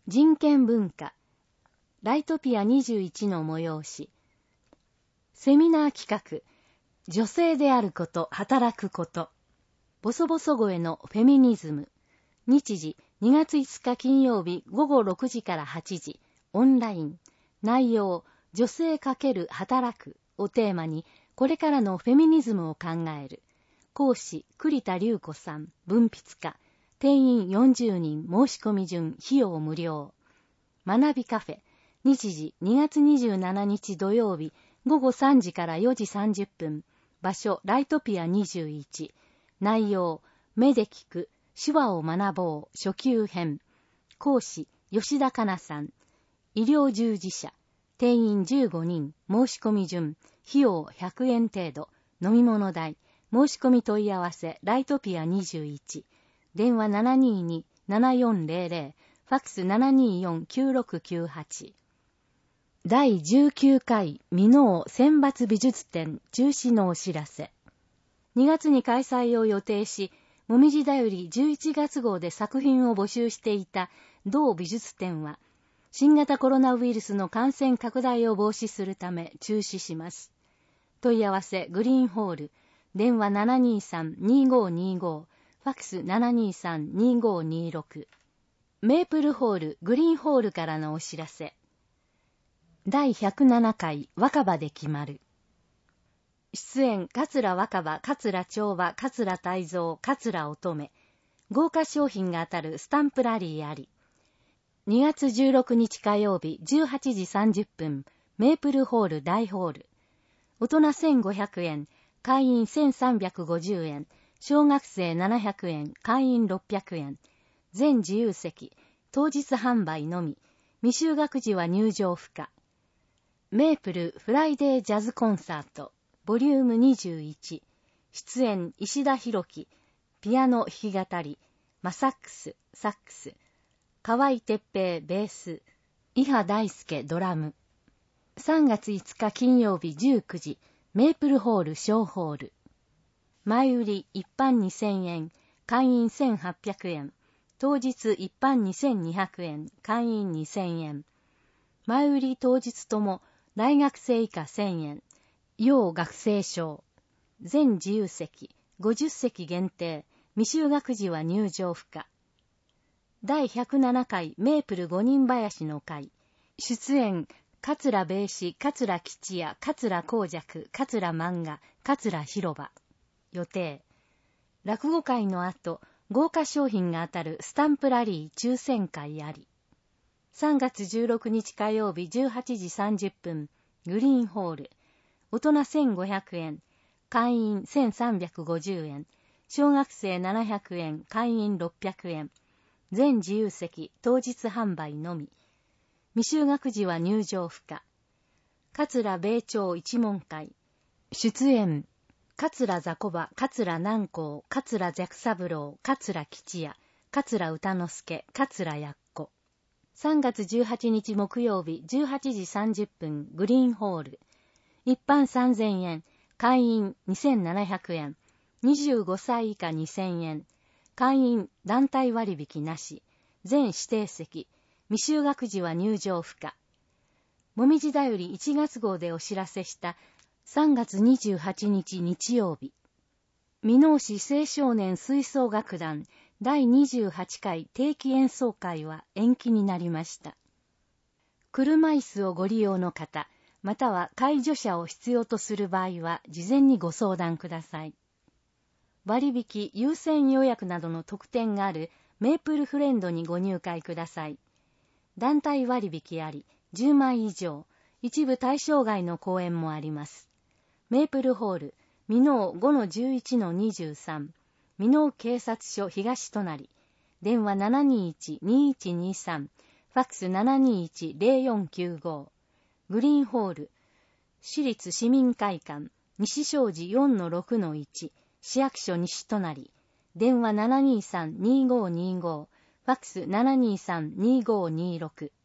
人権文化、ライトピア21の催し、セミナー企画、女性であること、働くこと、ボソボソ声のフェミニズム、日時2月5日金曜日午後6時から8時、オンライン、内容、女性×働くをテーマに、これからのフェミニズムを考える。講師、栗田隆子さん、文筆家、定員40人、申し込み順、費用無料。学びカフェ、日時2月27日土曜日、午後3時から4時30分。場所、ライトピア21。内容、目で聞く、手話を学ぼう、初級編。講師、吉田香奈さん。医療従事者。定員15人、申し込み順、費用100円程度。飲み物代。申し込み問い合わせ、ライトピア21。電話722-7400、ファックス724-9698。第19回箕面選抜美術展中止のお知らせ。2月に開催を予定し、もみじだより11月号で作品を募集していた同美術展は、新型コロナウイルスの感染拡大を防止するため中止します。問い合わせ、グリーンホール、電話723-2525、ファックス 723-2526。メープルホール、グリーンホールからのお知らせ。第107回若葉で決まる。出演、桂若葉、桂長葉、桂泰造、桂乙女。豪華商品が当たるスタンプラリーあり。2月16日火曜日18時30分、メープルホール大ホール。大人1500円、会員1350円、小学生700円、会員600円。全自由席、当日販売のみ。未就学時は入場不可。メープルフライデージャズコンサート、ボリューム21。出演、石田博樹。ピアノ弾き語り。マサックス、サックス。河合哲平、ベース。伊波大輔、ドラム。3月5日金曜日19時、メープルホール小ホール。前売り一般2000円、会員1800円。当日一般2200円、会員2000円。前売り当日とも大学生以下1000円。要学生証。全自由席、50席限定。未就学時は入場不可。第107回メープル5人林の会。出演、桂米子、桂吉也、桂光尺、桂漫画、桂広場。予定。落語会の後、豪華商品が当たるスタンプラリー抽選会あり。3月16日火曜日18時30分、グリーンホール。大人1500円、会員1350円、小学生700円、会員600円。全自由席、当日販売のみ。未就学時は入場不可。桂米朝一門会。出演、桂雑小場、桂南光、桂寂三郎、桂吉也、桂歌之助、桂やっこ。3月18日木曜日18時30分、グリーンホール。一般3000円、会員2700円、25歳以下2000円。会員団体割引なし。全指定席。未就学時は入場不可。もみじだより1月号でお知らせした3月28日日曜日。箕面市青少年吹奏楽団第28回定期演奏会は延期になりました。車椅子をご利用の方、または介助者を必要とする場合は事前にご相談ください。割引、優先予約などの特典があるメープルフレンドにご入会ください。団体割引あり、10枚以上、一部対象外の公演もあります。メープルホール、箕面 5-11-23、箕面警察署東隣、電話721-2123、ファックス721-0495、グリーンホール、市立市民会館、西正寺 4-6-1、市役所西隣、電話723-2525、ファックス723-2526。